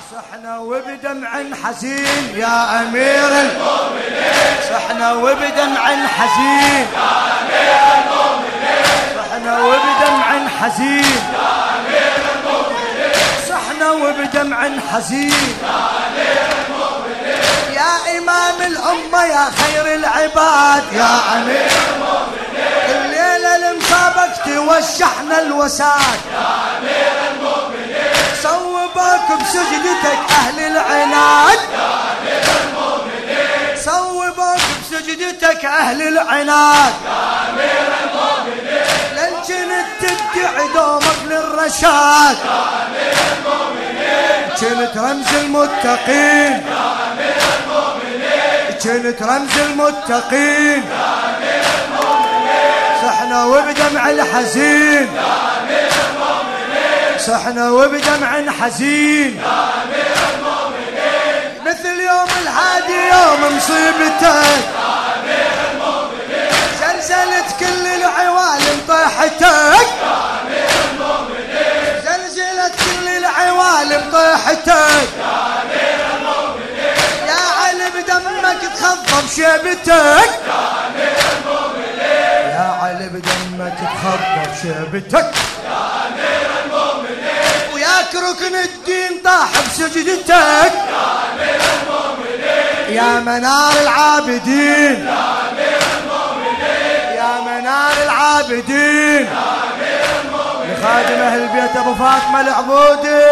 صحنا وبدمع حزين يا أمير المؤمنين، صحنا وبدمع حزين يا أمير المؤمنين، صحنا وبدمع حزين يا أمير المؤمنين، صحنا وبدمع حزين يا أمير المؤمنين، يا إمام الأمة يا خير العباد يا أمير المؤمنين، الليلة المسابق توشحنا الوساد يا أمير المؤمنين، صوبك بسجدتك أهل العناد يا أمير المؤمنين، صوبك بسجدتك أهل العناد يا أمير المؤمنين، لن كنت تدعي دومك للرشاد يا أمير المؤمنين، كنت رمز المتقين يا أمير المؤمنين، كنت رمز المتقين يا أمير المؤمنين، صحنا وبدمع الحزين يا أمير المؤمنين، صحنا وبدمع حزين يا أمير المؤمنين، مثل يوم الهادي يوم مصيبتك يا أمير المؤمنين، زلزلت كل العوالم طيحتك يا أمير المؤمنين، زلزلت كل العوالم طيحتك يا أمير المؤمنين، يا علي بدمك تخضب شيبتك يا أمير المؤمنين، يا علي بدمك تخضب شيبتك يا أمير المؤمنين، وياك ركن الدين طاح بسجدتك يا أمير المؤمنين، يا منار العابدين يا أمير المؤمنين، يا منار العابدين يا أمير المؤمنين، لخادم أهل البيت أبو فاطمة العبودي،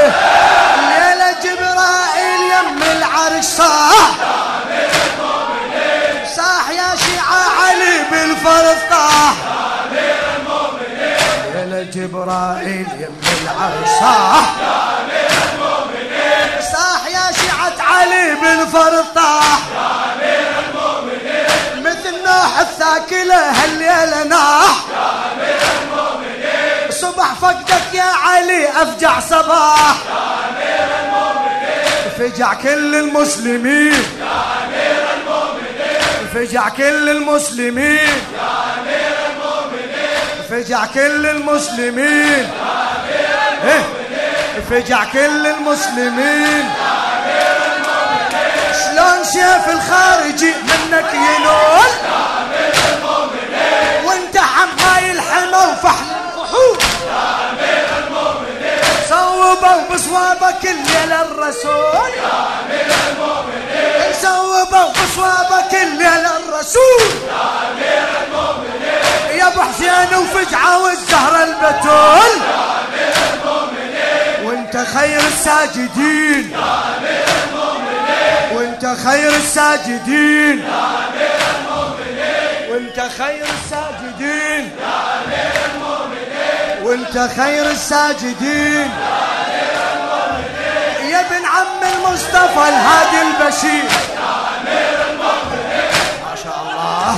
الليلة جبرائيل يم العرش صاح يا أمير المؤمنين، صاح يا شيعة علي بالفرض طاح يا أمير المؤمنين، الليلة جبرائيل يم العرش صاح يا أمير المؤمنين، صاح يا شيعة علي بالفرض طاح يا أمير المؤمنين، مثل نوح الثاكلة هالليلة ناح يا أمير المؤمنين، صبح فقدك يا علي أفجع صباح يا أمير المؤمنين، فجع كل المسلمين يا أمير المؤمنين، فجع كل المسلمين يا أمير المؤمنين، فجع كل المسلمين يا أمير المؤمنين، فجع كل المسلمين يا أمير المؤمنين، شلون سيف الخارجي منك ينول يا أمير المؤمنين، وانت حماي الحمى وفحل الفحول يا أمير المؤمنين، صوبوا بصوابك الليلة الرسول يا أمير المؤمنين، صوبوا بصوابك الليلة الرسول يا أمير المؤمنين، يا ابو حسين وفجعة والزهرة البتول يا أمير المؤمنين، وانت خير الساجدين يا أمير المؤمنين، وانت خير الساجدين يا أمير المؤمنين، وانت خير الساجدين يا أمير المؤمنين، وانت خير الساجدين يا أمير المؤمنين، يا ابن عم المصطفى الهادي البشير يا أمير المؤمنين، ما شاء الله،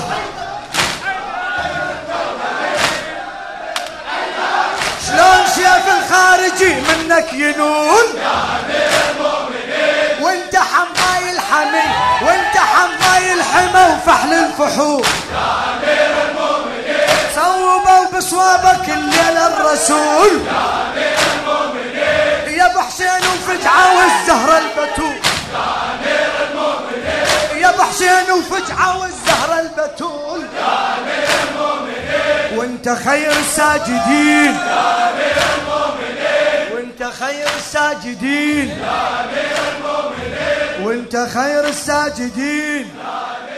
شلون سيف الخارجي منك ينون يا أمير المؤمنين، وانت حماي الحمي، وانت حماي الحمى وفحل الفحول يا أمير المؤمنين، صوبوا بصوابك الليلة الرسول يا أمير المؤمنين، يا ابو حسين وفجعة والزهرة البتول يا أمير المؤمنين، يا ابو حسين وفجعة والزهرة البتول يا أمير المؤمنين، وانت خير الساجدين يا أمير المؤمنين، وانت خير الساجدين يا أمير المؤمنين، وانت خير الساجدين يا أمير